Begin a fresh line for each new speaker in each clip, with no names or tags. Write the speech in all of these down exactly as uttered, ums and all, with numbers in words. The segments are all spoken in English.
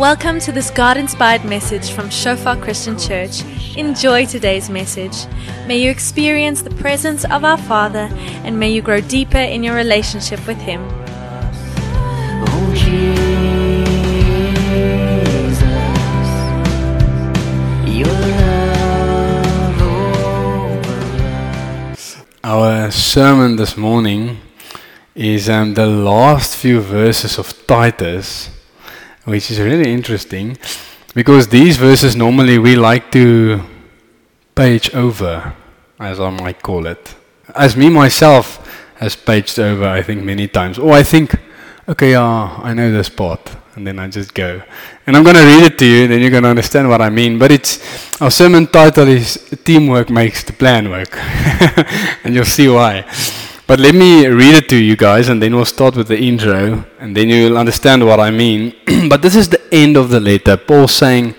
Welcome to this God-inspired message from Shofar Christian Church. Enjoy today's message. May you experience the presence of our Father, and may you grow deeper in your relationship with Him.
Oh, Jesus, your love over us.
Our sermon this morning is um, the last few verses of Titus, which is really interesting because these verses normally we like to page over, as I might call it. As me myself has paged over, I think, many times. Or I think, okay, uh, I know this part, and then I just go. And I'm going to read it to you, then you're going to understand what I mean. But it's our sermon title is Teamwork Makes the Plan Work. And you'll see why. But let me read it to you guys, and then we'll start with the intro, and then you'll understand what I mean. But this is the end of the letter. Paul saying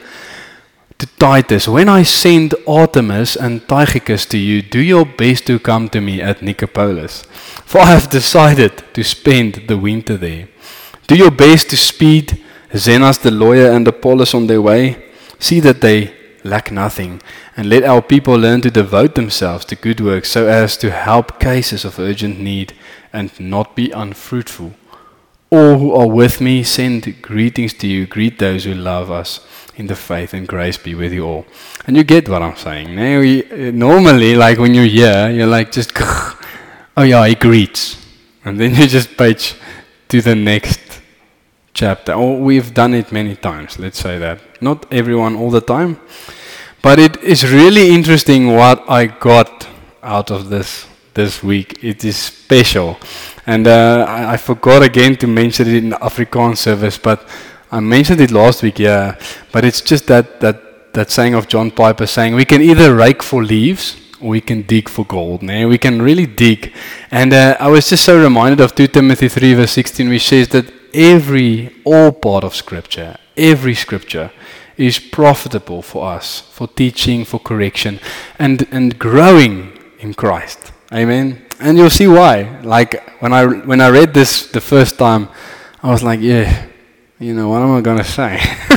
to Titus, when I send Artemas and Tychicus to you, do your best to come to me at Nicopolis, for I have decided to spend the winter there. Do your best to speed Zenas the lawyer and Apollos on their way. See that they lack nothing, and let our people learn to devote themselves to good works so as to help cases of urgent need and not be unfruitful. All who are with me send greetings to you. Greet those who love us in the faith, and grace be with you all. And you get what I'm saying. Now, we, normally, like when you're here, you're like just, oh yeah, he greets. And then you just page to the next chapter. Or we've done it many times, let's say that. Not everyone all the time. But it is really interesting what I got out of this this week. It is special. And uh, I, I forgot again to mention it in the Afrikaans service, but I mentioned it last week, yeah. But it's just that, that, that saying of John Piper saying, we can either rake for leaves or we can dig for gold. Nah? We can really dig. And uh, I was just so reminded of Second Timothy three verse sixteen, which says that every, all part of Scripture, every Scripture is profitable for us, for teaching, for correction, and, and growing in Christ. Amen. And you'll see why. Like when I when I read this the first time, I was like, yeah, you know, what am I gonna say?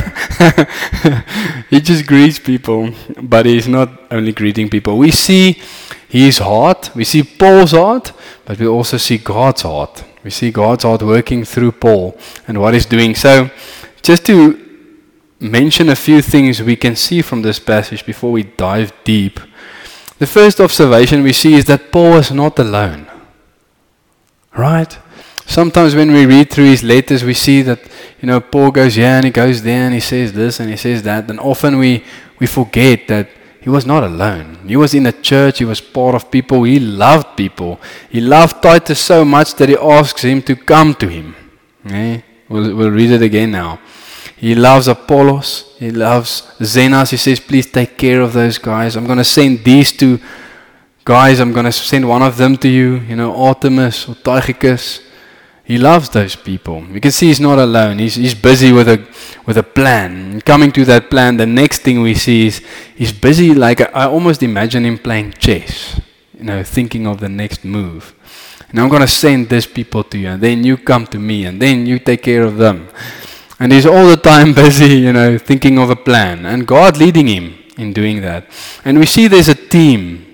He just greets people, but he's not only greeting people. We see his heart, we see Paul's heart, but we also see God's heart. We see God's heart working through Paul and what he's doing. So, just to mention a few things we can see from this passage before we dive deep. The first observation we see is that Paul is not alone. Right? Sometimes when we read through his letters, we see that, you know, Paul goes here and he goes there and he says this and he says that. And often we, we forget that he was not alone. He was in a church. He was part of people. He loved people. He loved Titus so much that he asks him to come to him. Okay? We'll, we'll read it again now. He loves Apollos. He loves Zenas. He says, please take care of those guys. I'm going to send these two guys. I'm going to send one of them to you. You know, Artemas or Tychicus. He loves those people. You can see he's not alone. He's he's busy with a with a plan. And coming to that plan, the next thing we see is he's busy. Like I almost imagine him playing chess. You know, thinking of the next move. And I'm going to send these people to you, and then you come to me, and then you take care of them. And he's all the time busy, you know, thinking of a plan. And God leading him in doing that. And we see there's a team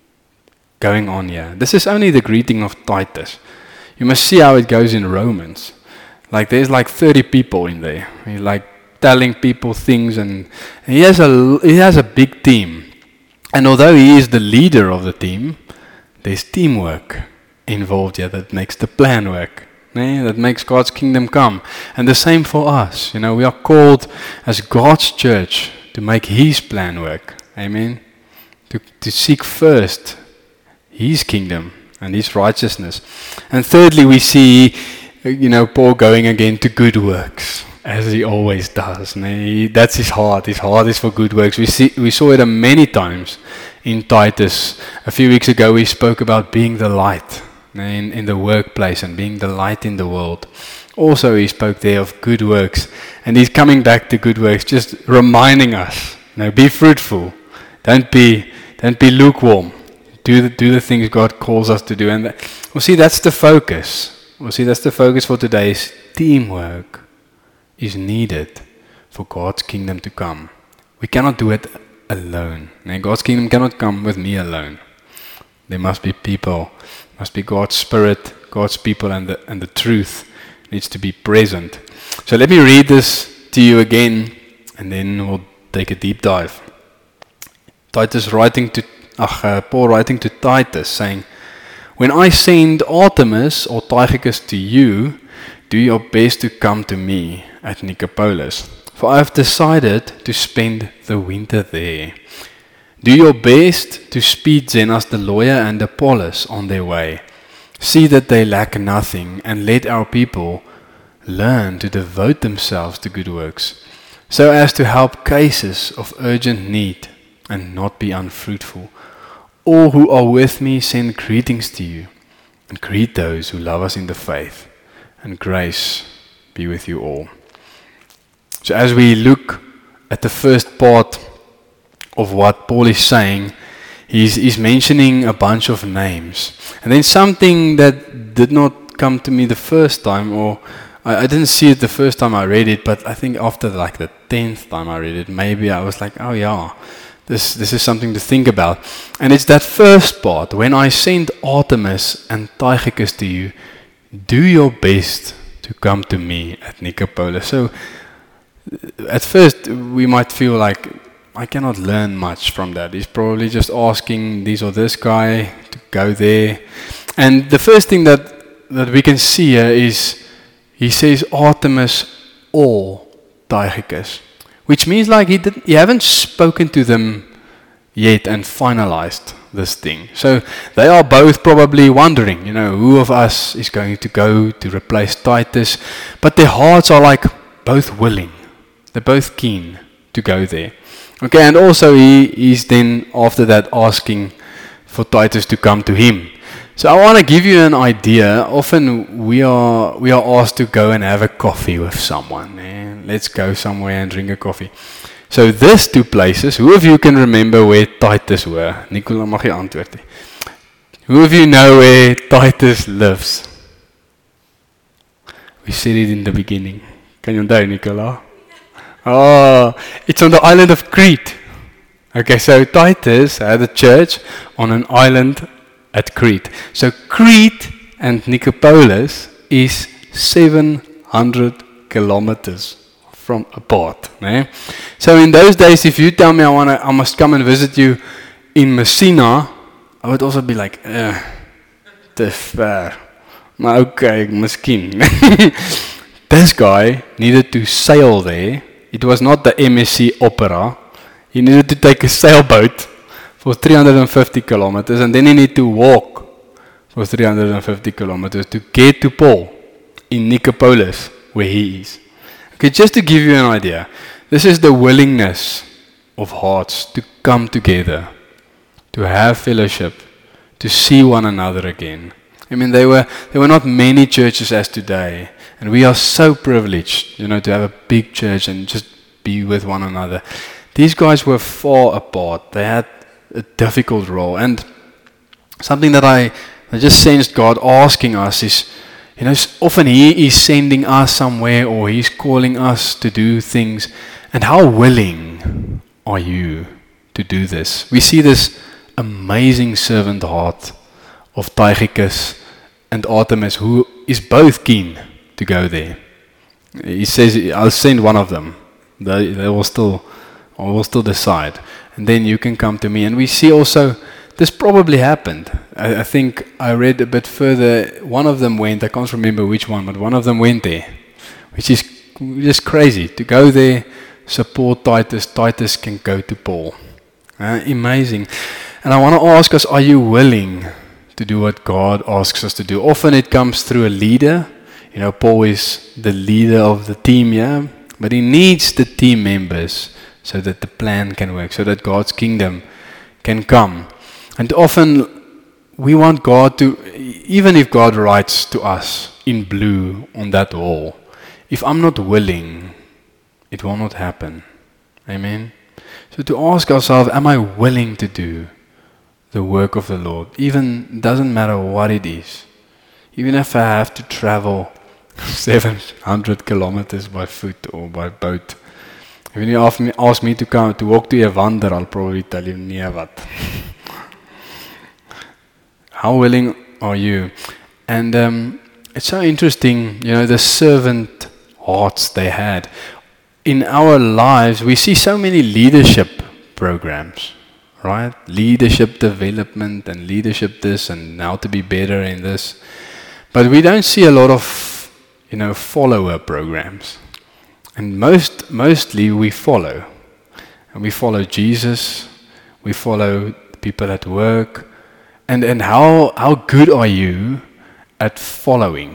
going on here. This is only the greeting of Titus. You must see how it goes in Romans. Like there's like thirty people in there. He's like telling people things, and he has a, he has a big team. And although he is the leader of the team, there's teamwork involved here that makes the plan work. Nee, that makes God's kingdom come. And the same for us. You know, we are called as God's church to make His plan work. Amen. To, to seek first His kingdom and His righteousness. And thirdly, we see, you know, Paul going again to good works, as he always does. Nee, that's his heart. His heart is for good works. We see, we saw it many times in Titus. A few weeks ago, we spoke about being the light. In, in the workplace and being the light in the world. Also he spoke there of good works, and he's coming back to good works, just reminding us, you know, be fruitful, don't be don't be lukewarm, do the, do the things God calls us to do. And that, well, see, that's the focus. Well, see, that's the focus for today, is teamwork is needed for God's kingdom to come. We cannot do it alone. And God's kingdom cannot come with me alone. There must be people, must be God's Spirit, God's people, and the, and the truth needs to be present. So let me read this to you again, and then we'll take a deep dive. Titus writing to, uh, Paul writing to Titus, saying, when I send Artemis or Tychicus to you, do your best to come to me at Nicopolis, for I have decided to spend the winter there. Do your best to speed Zenas the lawyer and Apollos on their way. See that they lack nothing, and let our people learn to devote themselves to good works, so as to help cases of urgent need and not be unfruitful. All who are with me send greetings to you, and greet those who love us in the faith, and grace be with you all. So as we look at the first part of what Paul is saying, he's, he's mentioning a bunch of names. And then something that did not come to me the first time, or I, I didn't see it the first time I read it, but I think after like the tenth time I read it, maybe I was like, oh yeah, this, this is something to think about. And it's that first part, when I send Artemis and Tychicus to you, do your best to come to me at Nicopolis. So at first we might feel like, I cannot learn much from that. He's probably just asking this or this guy to go there. And the first thing that, that we can see here is he says Artemis or Tychicus, which means like he didn't, he haven't spoken to them yet and finalized this thing. So they are both probably wondering, you know, who of us is going to go to replace Titus. But their hearts are like both willing. They're both keen to go there. Okay, and also he is then after that asking for Titus to come to him. So I want to give you an idea. Often we are we are asked to go and have a coffee with someone. Eh? Let's go somewhere and drink a coffee. So these two places, who of you can remember where Titus were? Nicola mag jy antwoord hê. Who of you know where Titus lives? We said it in the beginning. Kan jy onthou, Nicola? Oh, it's on the island of Crete. Okay, so Titus had a church on an island at Crete. So Crete and Nicopolis is seven hundred kilometers from apart. Eh? So in those days, if you tell me I wanna, I must come and visit you in Messina, I would also be like, eh, te ver. Maar okay, miskien. This guy needed to sail there. It was not the M S C Opera. He needed to take a sailboat for three hundred fifty kilometers, and then he needed to walk for three hundred fifty kilometers to get to Paul in Nicopolis, where he is. Okay, just to give you an idea, this is the willingness of hearts to come together, to have fellowship, to see one another again. I mean, there were there were not many churches as today. And we are so privileged, you know, to have a big church and just be with one another. These guys were far apart. They had a difficult role. And something that I, I just sensed God asking us is, you know, often He is sending us somewhere or He's calling us to do things. And how willing are you to do this? We see this amazing servant heart of Tychicus and Artemis, who is both keen to go there. He says, I'll send one of them. They, they will still, I will still decide. And then you can come to me. And we see also, this probably happened. I, I think I read a bit further, one of them went, I can't remember which one, but one of them went there. Which is just crazy. To go there, support Titus, Titus can go to Paul. Uh, amazing. And I want to ask us, are you willing to do what God asks us to do? Often it comes through a leader. You know, Paul is the leader of the team, yeah? But he needs the team members so that the plan can work, so that God's kingdom can come. And often we want God to, even if God writes to us in blue on that wall, if I'm not willing, it will not happen. Amen? So to ask ourselves, am I willing to do the work of the Lord? Even, doesn't matter what it is. Even if I have to travel seven hundred kilometers by foot or by boat, If you ask me, ask me to come to walk to Evander, I'll probably tell you nee wat. How willing are you? And um, it's so interesting, you know, the servant hearts they had. In our lives, we see so many leadership programs, right? Leadership development and leadership this and how to be better in this. But we don't see a lot of, you know, follower programs. And most, mostly we follow. And we follow Jesus. We follow people at work. And and how how good are you at following?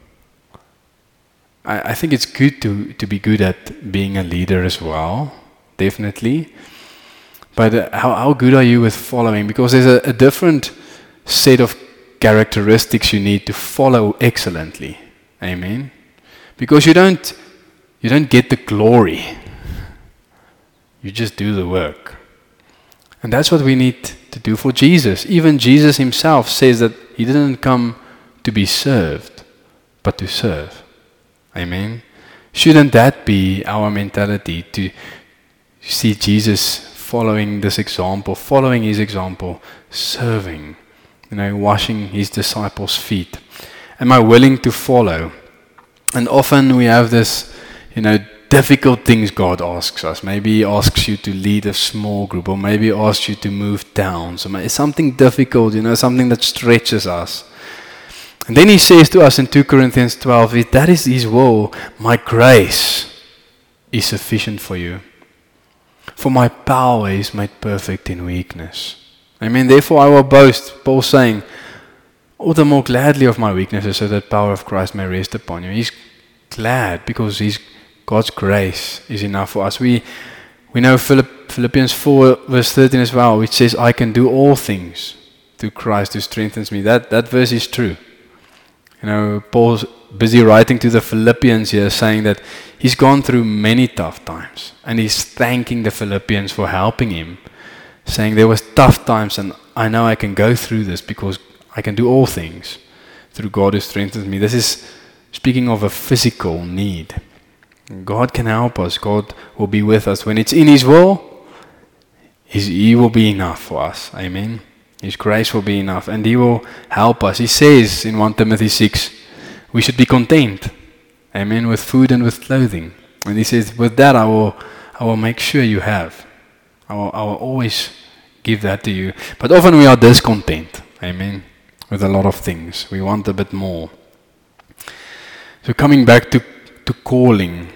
I, I think it's good to, to be good at being a leader as well, definitely. But uh, how how good are you with following? Because there's a, a different set of characteristics you need to follow excellently. Amen. Because you don't you don't get the glory. You just do the work. And that's what we need to do for Jesus. Even Jesus himself says that he didn't come to be served, but to serve. Amen. Shouldn't that be our mentality, to see Jesus following this example, following his example, serving, you know, washing his disciples' feet? Am I willing to follow? And often we have this, you know, difficult things God asks us. Maybe he asks you to lead a small group, or maybe he asks you to move down. So it's something difficult, you know, something that stretches us. And then he says to us in two Corinthians twelve, if that is his will, my grace is sufficient for you. For my power is made perfect in weakness. I mean, therefore I will boast, Paul saying, all the more gladly of my weaknesses, so that the power of Christ may rest upon you. He's glad because he's, God's grace is enough for us. We we know Philipp, Philippians four verse thirteen as well, which says, I can do all things through Christ who strengthens me. That, that verse is true. You know, Paul's busy writing to the Philippians here, saying that he's gone through many tough times, and he's thanking the Philippians for helping him, saying there was tough times, and I know I can go through this because I can do all things through God who strengthens me. This is speaking of a physical need. God can help us. God will be with us. When it's in his will, his, he will be enough for us. Amen. His grace will be enough, and he will help us. He says in First Timothy six, we should be content, amen, with food and with clothing. And he says, with that I will, I will make sure you have. I will, I will always give that to you. But often we are discontent, amen, with a lot of things. We want a bit more. So coming back to, to calling,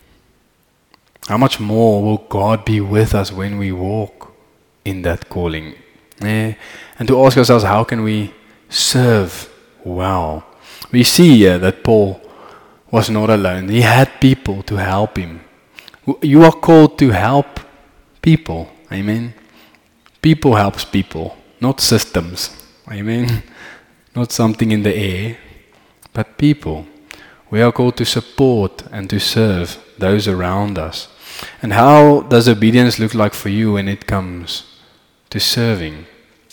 how much more will God be with us when we walk in that calling? Eh? And to ask ourselves, how can we serve well? We see here that Paul was not alone. He had people to help him. You are called to help people. Amen. People helps people, not systems. Amen. Not something in the air, but people. We are called to support and to serve those around us. And how does obedience look like for you when it comes to serving?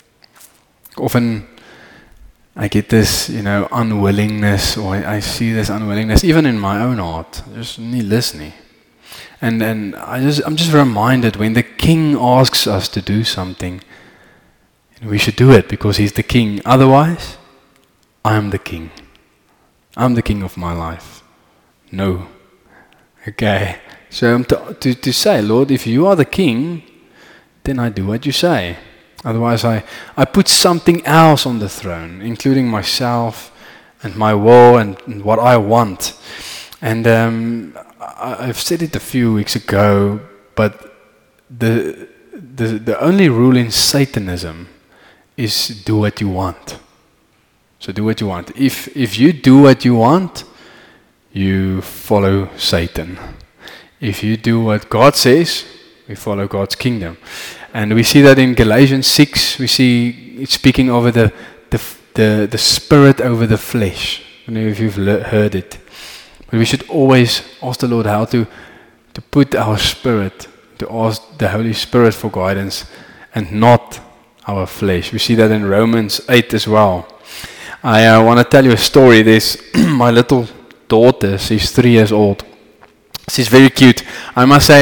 Often I get this, you know, unwillingness, or I, I see this unwillingness, even in my own heart, just nie listening. And and I just I'm just reminded when the king asks us to do something, we should do it because he's the king. Otherwise, I am the king. I'm the king of my life. No. Okay. So I'm to, to, to say, Lord, if you are the king, then I do what you say. Otherwise, I, I put something else on the throne, including myself and my will and, and what I want. And um, I, I've said it a few weeks ago, but the, the the only rule in Satanism is do what you want. So do what you want. If if you do what you want, you follow Satan. If you do what God says, we follow God's kingdom. And we see that in Galatians six, we see it's speaking over the the the, the spirit over the flesh. I don't know if you've le- heard it. But we should always ask the Lord how to, to put our spirit, to ask the Holy Spirit for guidance, and not our flesh. We see that in Romans eight as well. I uh, want to tell you a story. There's my little daughter, she's three years old. She's very cute. I must say,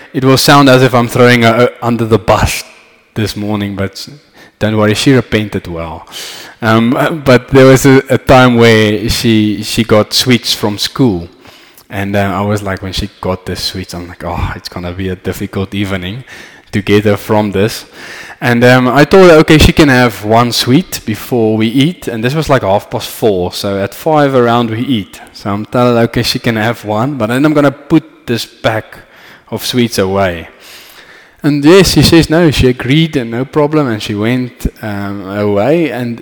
it will sound as if I'm throwing her under the bus this morning, but don't worry, she repented well. Um, but there was a, a time where she she got sweets from school. And uh, I was like, when she got the sweets, I'm like, oh, it's going to be a difficult evening to get her from this. And um, I told her, okay, she can have one sweet before we eat. And this was like half past four. So at five around we eat. So I'm telling her, okay, she can have one. But then I'm going to put this pack of sweets away. And yes, she says no. She agreed and no problem. And she went um, away. And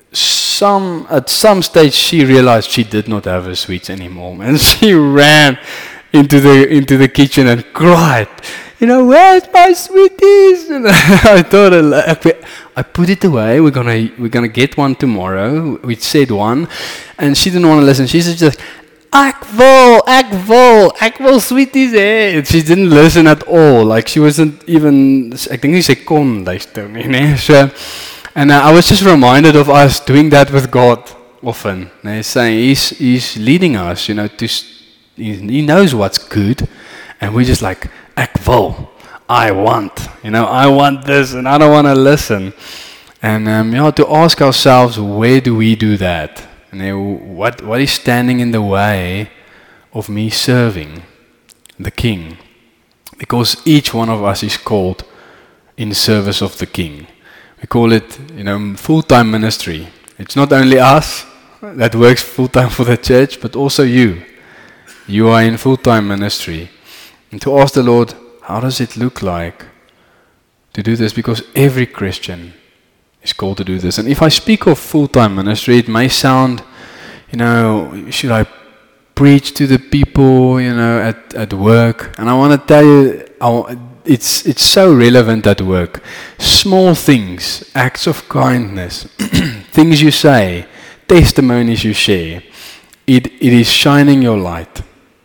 some at some stage she realized she did not have her sweets anymore. And she ran into the into the kitchen and cried, you know, where's my sweeties? And I told her, okay, I put it away. We're gonna we're gonna get one tomorrow. We said one, and she didn't want to listen. She said just, ek wil, ek wil, ek wil sweeties hê. She didn't listen at all. Like she wasn't even. I think she kon luister nie. So, and uh, I was just reminded of us doing that with God often. He's saying he's he's leading us, you know, to he, he knows what's good, and we're just like, ek wil, I want, you know, I want this, and I don't want to listen. And um, you know, to ask ourselves, where do we do that? And then what what is standing in the way of me serving the King? Because each one of us is called in service of the King. We call it, you know, full-time ministry. It's not only us that works full-time for the church, but also you. You are in full-time ministry. And to ask the Lord, how does it look like to do this? Because every Christian is called to do this. And if I speak of full-time ministry, it may sound, you know, should I preach to the people, you know, at, at work? And I want to tell you, I, it's it's so relevant at work. Small things, acts of kindness, things you say, testimonies you share, it it is shining your light.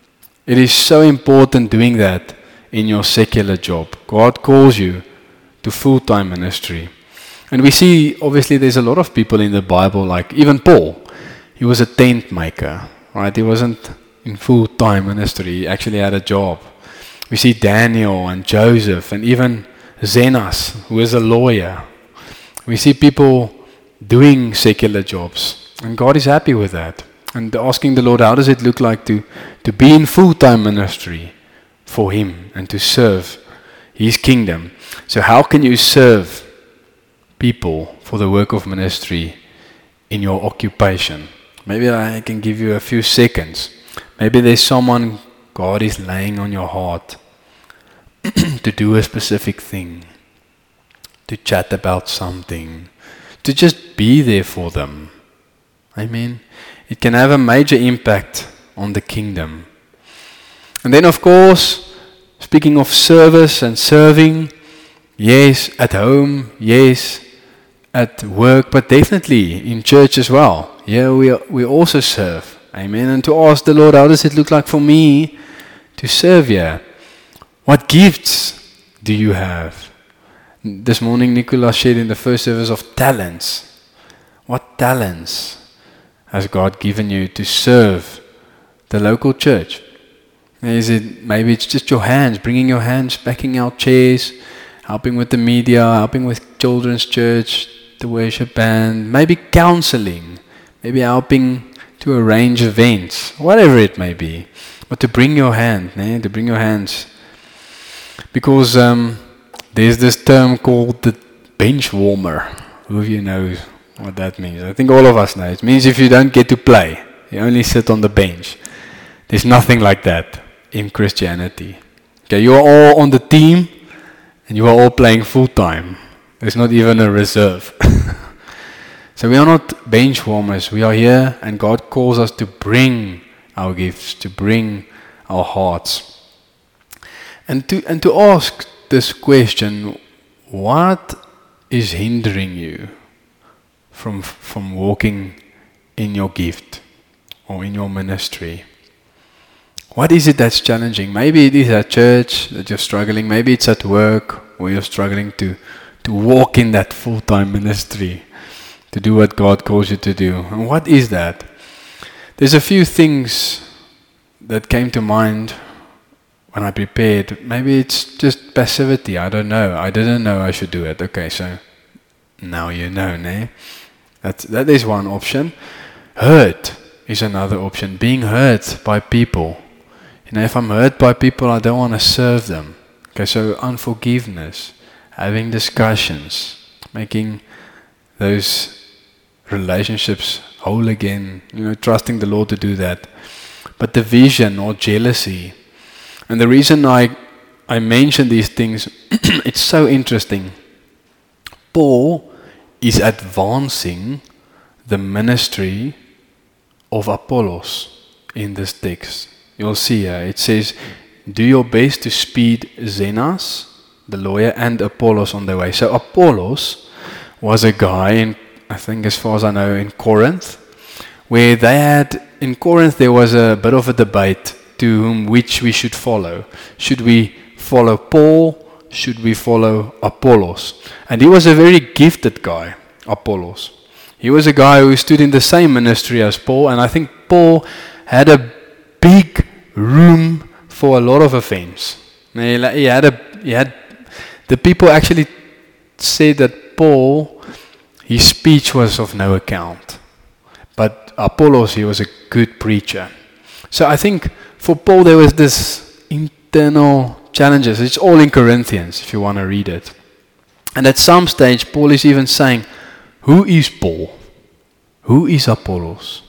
It is so important doing that in your secular job. God calls you to full-time ministry. And we see, obviously, there's a lot of people in the Bible, like even Paul. He was a tent maker, right? He wasn't in full-time ministry. He actually had a job. We see Daniel and Joseph and even Zenas, who is a lawyer. We see people doing secular jobs. And God is happy with that. And asking the Lord, how does it look like to, to be in full-time ministry for Him and to serve His kingdom? So how can you serve people for the work of ministry in your occupation? Maybe I can give you a few seconds. Maybe there's someone God is laying on your heart to do a specific thing, to chat about something, to just be there for them. Amen. It can have a major impact on the kingdom. And then, of course, speaking of service and serving, yes, at home, yes, at work, but definitely in church as well. Yeah, we are, we also serve. Amen. And to ask the Lord, how does it look like for me to serve here? What gifts do you have? This morning, Nicola shared in the first service of talents. What talents has God given you to serve the local church? Is it maybe it's just your hands, bringing your hands, backing out chairs, helping with the media, helping with children's church, the worship band, maybe counseling, maybe helping to arrange events, whatever it may be. But to bring your hand, eh? to bring your hands. Because um, there's this term called the bench warmer. Who of you knows what that means? I think all of us know. It means if you don't get to play, you only sit on the bench. There's nothing like that in Christianity. Okay, you are all on the team and you are all playing full time. There's not even a reserve. So we are not bench warmers. We are here and God calls us to bring our gifts, to bring our hearts. And to and to ask this question, what is hindering you from from walking in your gift or in your ministry? What is it that's challenging? Maybe it is at church that you're struggling. Maybe it's at work where you're struggling to, to walk in that full-time ministry, to do what God calls you to do. And what is that? There's a few things that came to mind when I prepared, maybe it's just passivity. I don't know. I didn't know I should do it. Okay, so now you know, ne? That, that is one option. Hurt is another option. Being hurt by people. You know, if I'm hurt by people, I don't want to serve them. Okay, so unforgiveness, having discussions, making those relationships whole again, you know, trusting the Lord to do that. But division or jealousy. And the reason I, I mention these things, it's so interesting. Paul is advancing the ministry of Apollos in this text. You'll see here, it says, do your best to speed Zenas, the lawyer, and Apollos on their way. So Apollos was a guy, in, I think as far as I know, in Corinth, where they had, in Corinth there was a bit of a debate to whom which we should follow. Should we follow Paul? Should we follow Apollos? And he was a very gifted guy, Apollos. He was a guy who stood in the same ministry as Paul, and I think Paul had a big room for a lot of offense. He had a, he had, the people actually said that Paul, his speech was of no account. But Apollos, he was a good preacher. So I think for Paul there was this internal challenges. It's all in Corinthians if you want to read it. And at some stage Paul is even saying, who is Paul? Who is Apollos?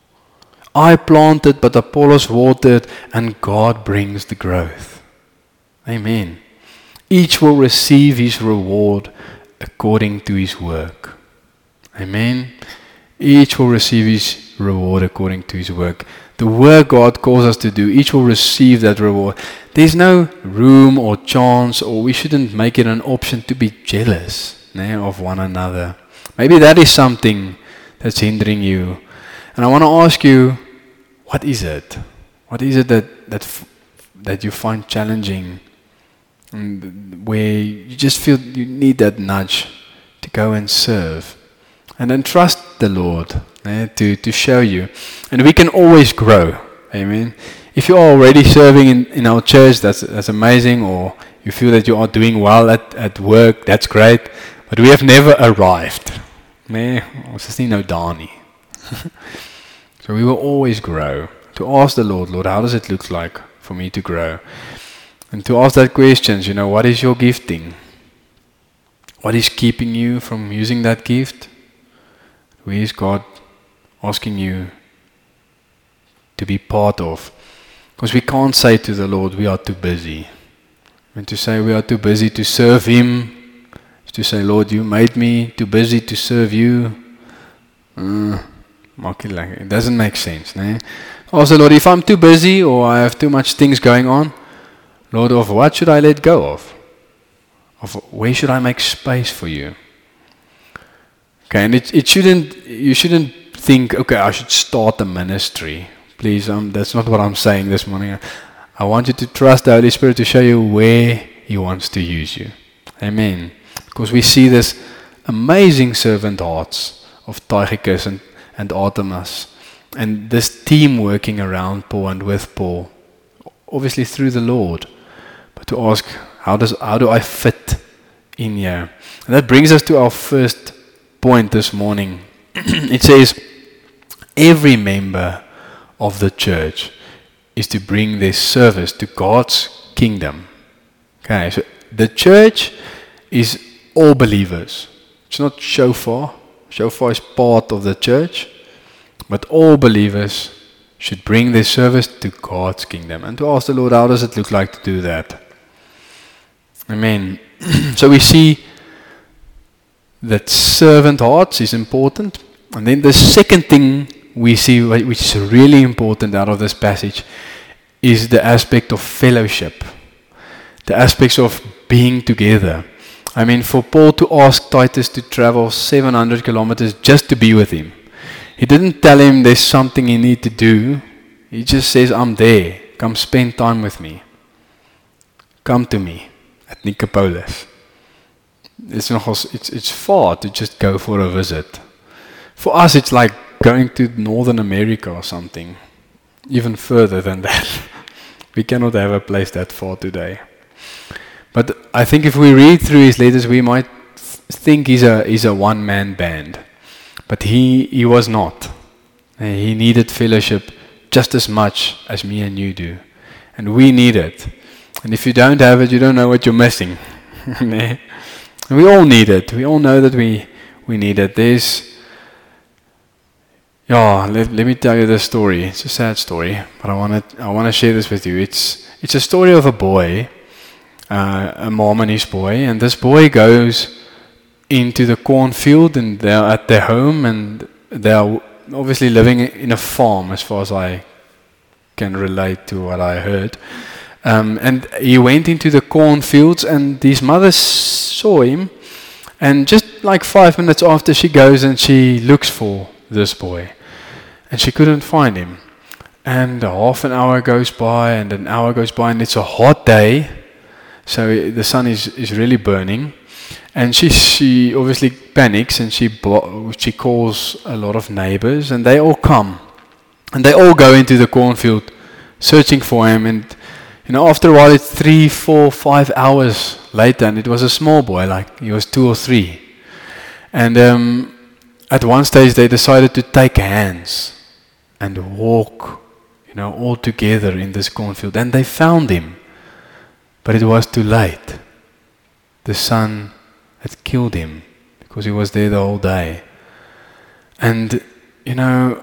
I planted, but Apollos watered, and God brings the growth. Amen. Each will receive his reward according to his work. Amen. Each will receive his reward according to his work. The work God calls us to do, each will receive that reward. There's no room or chance, or we shouldn't make it an option to be jealous né, of one another. Maybe that is something that's hindering you. And I want to ask you, what is it? What is it that that f- that you find challenging, and where you just feel you need that nudge to go and serve? And then trust the Lord eh, to, to show you. And we can always grow. Amen. If you are already serving in, in our church, that's that's amazing, or you feel that you are doing well at, at work, that's great. But we have never arrived. Nee, ons is nie nou daar nie. So we will always grow. To ask the Lord, Lord, how does it look like for me to grow? And to ask that questions, you know, what is your gifting? What is keeping you from using that gift? Where is God asking you to be part of? Because we can't say to the Lord, we are too busy. And to say we are too busy to serve Him, is to say, Lord, you made me too busy to serve you. Uh, it doesn't make sense. Ne? Also, Lord, if I'm too busy or I have too much things going on, Lord, of what should I let go of? Of where should I make space for you? Okay, and it, it shouldn't, you shouldn't think, okay, I should start a ministry. Please, um, that's not what I'm saying this morning. I want you to trust the Holy Spirit to show you where He wants to use you. Amen. Because we see this amazing servant hearts of Tychicus and, and Artemas, and this team working around Paul and with Paul, obviously through the Lord. But to ask, how does how do I fit in here? And that brings us to our first point this morning. It says, every member of the church is to bring their service to God's kingdom. Okay, so the church is all believers. It's not shofar. Shofar is part of the church. But all believers should bring their service to God's kingdom. And to ask the Lord, how does it look like to do that? Amen. So we see that servant hearts is important. And then the second thing we see, which is really important out of this passage, is the aspect of fellowship. The aspects of being together. I mean, for Paul to ask Titus to travel seven hundred kilometers just to be with him. He didn't tell him there's something you need to do. He just says, I'm there. Come spend time with me. Come to me at Nicopolis. It's, not, it's, it's far to just go for a visit. For us, it's like going to Northern America or something. Even further than that. We cannot have a place that far today. But I think if we read through his letters, we might think he's a he's a one-man band. But he he was not. He needed fellowship just as much as me and you do. And we need it. And if you don't have it, you don't know what you're missing. We all need it. We all know that we, we need it. There's, yeah, let, let me tell you this story. It's a sad story, but I want to I want to share this with you. It's it's a story of a boy, uh, a mom and his boy, and this boy goes into the cornfield, and they're at their home, and they're obviously living in a farm, as far as I can relate to what I heard. Um, and he went into the cornfields, and his mother saw him, and just like five minutes after, she goes and she looks for this boy, and she couldn't find him. And half an hour goes by, and an hour goes by, and it's a hot day, so the sun is, is really burning. And she she obviously panics, and she blo- she calls a lot of neighbors, and they all come, and they all go into the cornfield searching for him. And you know, after a while, it's three, four, five hours later, and it was a small boy, like he was two or three. And um, at one stage, they decided to take hands and walk, you know, all together in this cornfield, and they found him, but it was too late. The sun had killed him because he was there the whole day. And you know,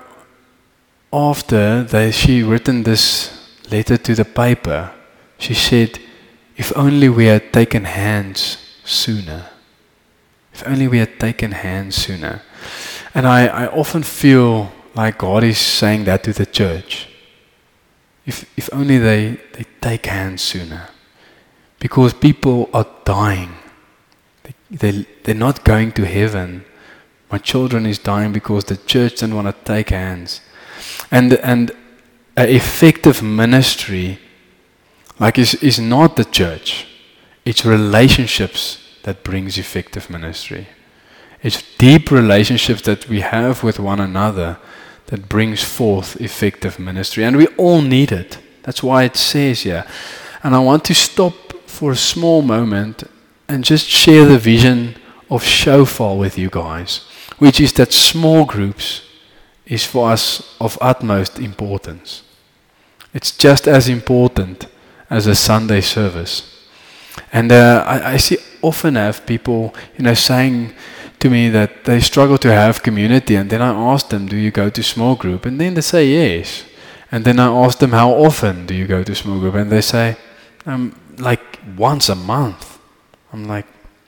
after they she written this letter to the paper, she said, if only we had taken hands sooner. If only we had taken hands sooner. And I, I often feel like God is saying that to the church. If if only they, they take hands sooner. Because people are dying. They, they're not going to heaven. My children is dying because the church doesn't want to take hands. And and an effective ministry, like is, is not the church. It's relationships that brings effective ministry. It's deep relationships that we have with one another that brings forth effective ministry. And we all need it. That's why it says here. And I want to stop for a small moment and just share the vision of Shofar with you guys, which is that small groups is for us of utmost importance. It's just as important as a Sunday service. And uh, I, I see often have people, you know, saying to me that they struggle to have community, and then I ask them, do you go to small group? And then they say yes. And then I ask them, how often do you go to small group? And they say, um, like once a month. I'm like,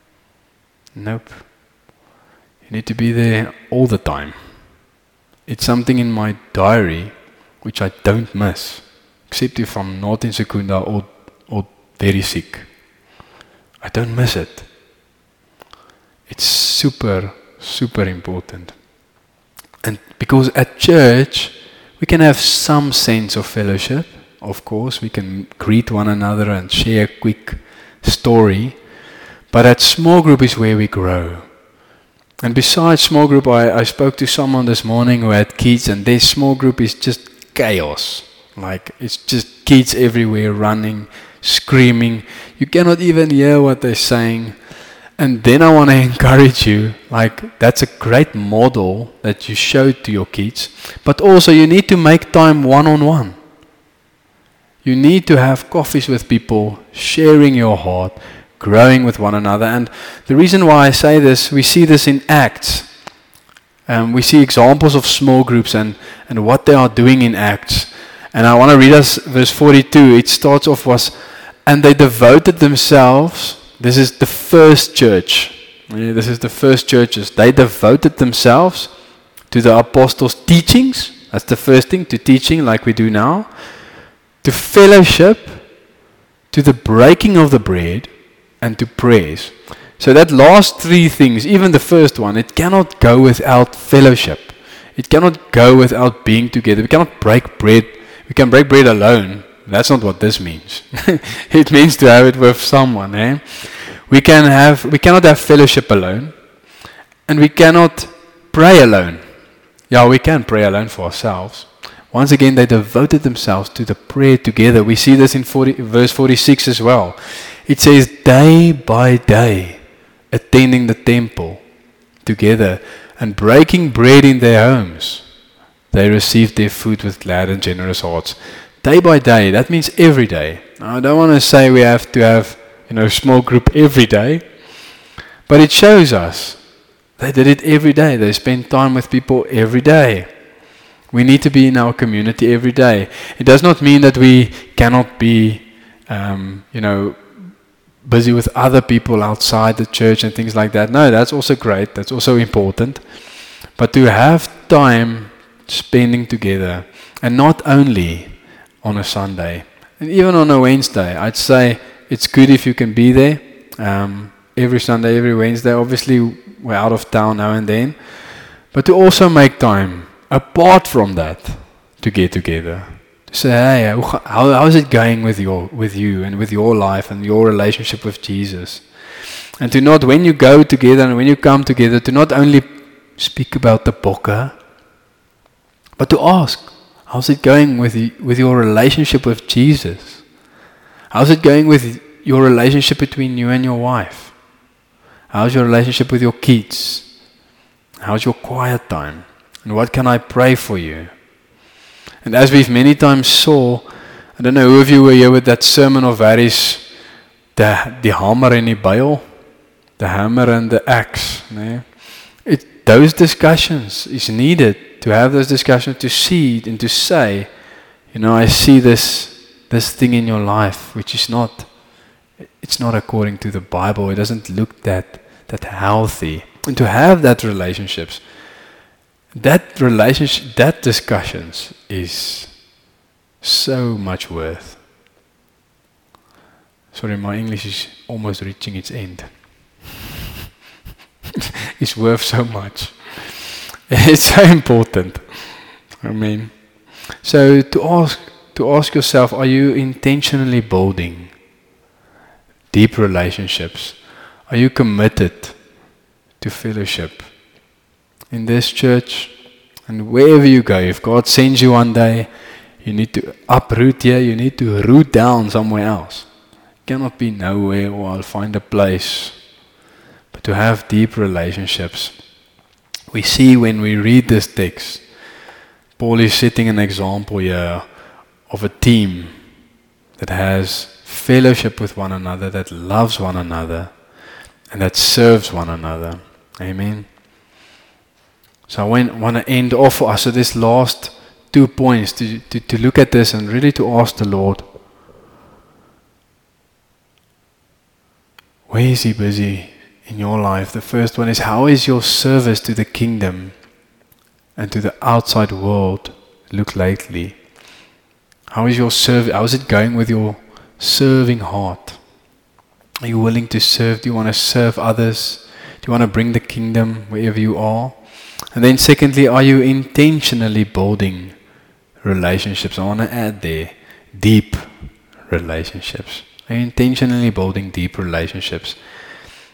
nope. You need to be there all the time. It's something in my diary which I don't miss, except if I'm not in Secunda or, or very sick. I don't miss it. It's super, super important. And because at church, we can have some sense of fellowship, of course. We can greet one another and share a quick story. But at small group is where we grow. And besides small group, I, I spoke to someone this morning who had kids, and their small group is just chaos. Like, it's just kids everywhere running, screaming. You cannot even hear what they're saying. And then I want to encourage you, like, that's a great model that you showed to your kids. But also you need to make time one-on-one. You need to have coffees with people, sharing your heart, growing with one another. And the reason why I say this, we see this in Acts. Um, we see examples of small groups and, and what they are doing in Acts. And I want to read us verse forty-two. It starts off was, and they devoted themselves. This is the first church. Yeah, this is the first churches. They devoted themselves to the apostles' teachings. That's the first thing, to teaching like we do now. To fellowship, to the breaking of the bread, and to prayers. So that last three things, even the first one, it cannot go without fellowship. It cannot go without being together. We cannot break bread. We can break bread alone. That's not what this means. It means to have it with someone. Eh? We can have. We cannot have fellowship alone, and we cannot pray alone. Yeah, we can pray alone for ourselves, Once again, they devoted themselves to the prayer together. We see this in forty, verse forty-six as well. It says, day by day, attending the temple together and breaking bread in their homes, they received their food with glad and generous hearts. Day by day, that means every day. Now, I don't want to say we have to have, you know, a small group every day, but it shows us they did it every day. They spent time with people every day. We need to be in our community every day. It does not mean that we cannot be, um, you know, busy with other people outside the church and things like that. No, that's also great. That's also important. But to have time spending together, and not only on a Sunday, and even on a Wednesday, I'd say it's good if you can be there um, every Sunday, every Wednesday. Obviously, we're out of town now and then. But to also make time apart from that, to get together, to say, hey, how, how is it going with your, with you and with your life and your relationship with Jesus? And to not, when you go together and when you come together, to not only speak about the bokke, but to ask, how's it going with you, with your relationship with Jesus? How's it going with your relationship between you and your wife? How's your relationship with your kids? How's your quiet time? And what can I pray for you? And as we've many times saw, I don't know who of you were here with that sermon of Harry's, the, the hammer and the Bijl, the hammer and the axe. Nee? It, those discussions is needed, to have those discussions, to see and to say, you know, I see this, this thing in your life, which is not, it's not according to the Bible. It doesn't look that, that healthy. And to have that relationships, That relationship, that discussions is so much worth. Sorry, my English is almost reaching its end. It's worth so much. It's so important. I mean, so to ask, to ask yourself, are you intentionally building deep relationships? Are you committed to fellowship? In this church, and wherever you go, if God sends you one day, you need to uproot here, you need to root down somewhere else. You cannot be nowhere, or I'll find a place. But to have deep relationships. We see when we read this text, Paul is setting an example here of a team that has fellowship with one another, that loves one another, and that serves one another. Amen. So I want to end off for us with this last two points, to, to, to look at this and really to ask the Lord, where is He busy in your life? The first one is, how is your service to the kingdom and to the outside world look lately? How is your service? How is it going with your serving heart? Are you willing to serve? Do you want to serve others? Do you want to bring the kingdom wherever you are? And then secondly, are you intentionally building relationships? I want to add there, deep relationships. Are you intentionally building deep relationships?